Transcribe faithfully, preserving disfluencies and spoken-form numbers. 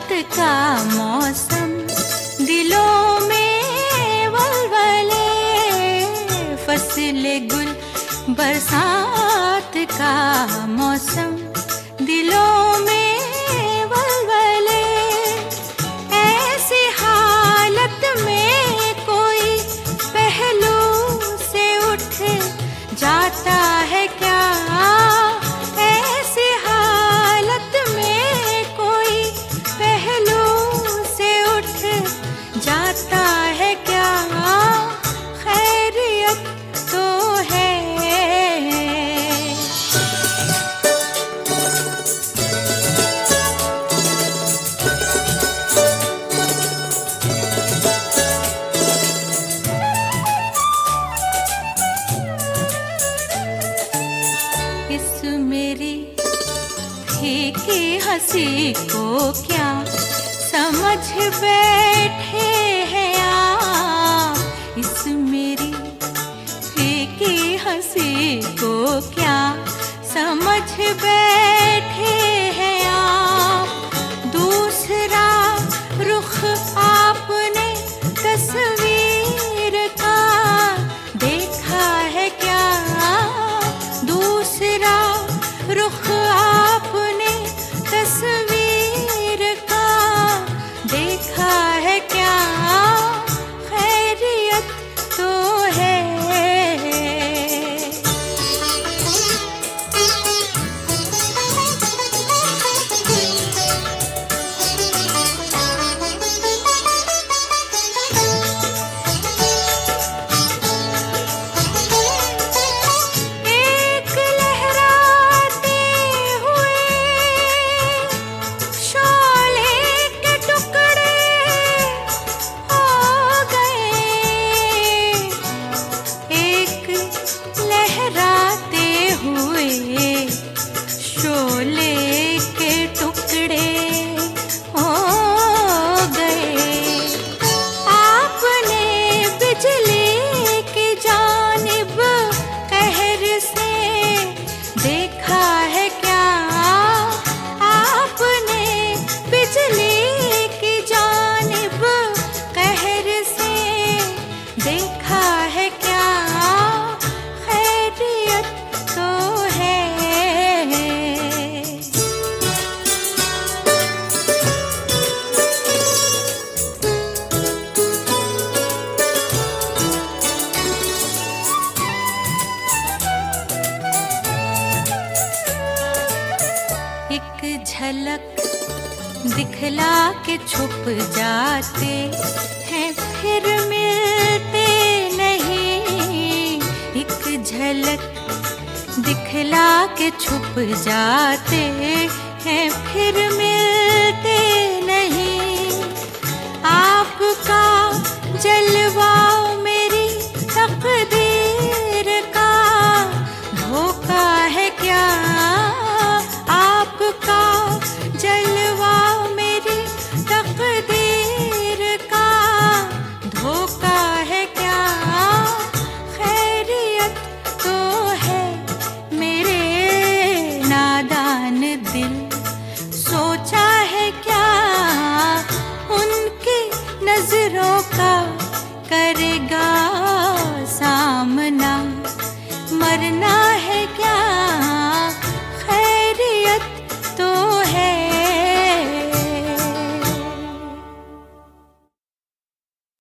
बरसात का मौसम, दिलों में वलवले, फसले गुल बरसात का मौसम, दिलों में वलवले। ऐसी हालत में कोई पहलू से उठ जाता है क्या? ऐसी हालत में कोई पहलू से उठ जाता है क्या? खैरियत तो है। इस मेरी फीकी हंसी को क्या समझ बैठे हैं आप? इस मेरी फीकी हंसी को क्या समझ बैठे हैं आप? दूसरा रुख आपने तस्वीर का देखा है क्या? दूसरा रुख आपने तस्वीर का देखा है क्या? खैरियत तो है। देखा है क्या? खैरियत तो है। एक झलक दिखला के छुप जाते हैं, फिर मिलते नहीं। एक झलक दिखला के छुप जाते हैं, फिर मिलते नहीं। आपका जलवा मेरी तकदीर का धोखा है क्या? आपका जलवा मेरी तकदीर का धोखा है क्या? खैरियत तो है। मेरे नादान दिल सोचा है क्या? उनकी नजरों का करेगा सामना, मरना